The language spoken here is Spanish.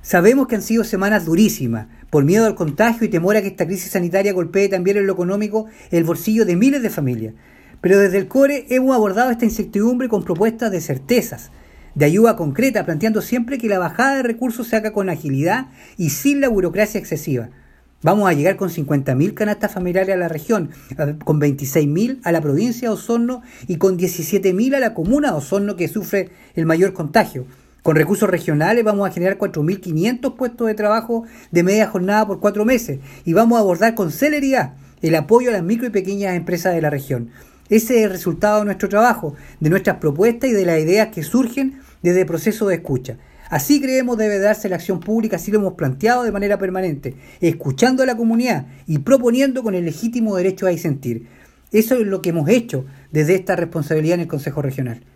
Sabemos que han sido semanas durísimas, por miedo al contagio y temor a que esta crisis sanitaria golpee también en lo económico el bolsillo de miles de familias. Pero desde el CORE hemos abordado esta incertidumbre con propuestas de certezas, de ayuda concreta, planteando siempre que la bajada de recursos se haga con agilidad y sin la burocracia excesiva. Vamos a llegar con 50.000 canastas familiares a la región, con 26.000 a la provincia de Osorno y con 17.000 a la comuna de Osorno, que sufre el mayor contagio. Con recursos regionales vamos a generar 4.500 puestos de trabajo de media jornada por 4 meses y vamos a abordar con celeridad el apoyo a las micro y pequeñas empresas de la región. Ese es el resultado de nuestro trabajo, de nuestras propuestas y de las ideas que surgen desde el proceso de escucha. Así creemos debe darse la acción pública, así lo hemos planteado de manera permanente, escuchando a la comunidad y proponiendo con el legítimo derecho a disentir. Eso es lo que hemos hecho desde esta responsabilidad en el Consejo Regional.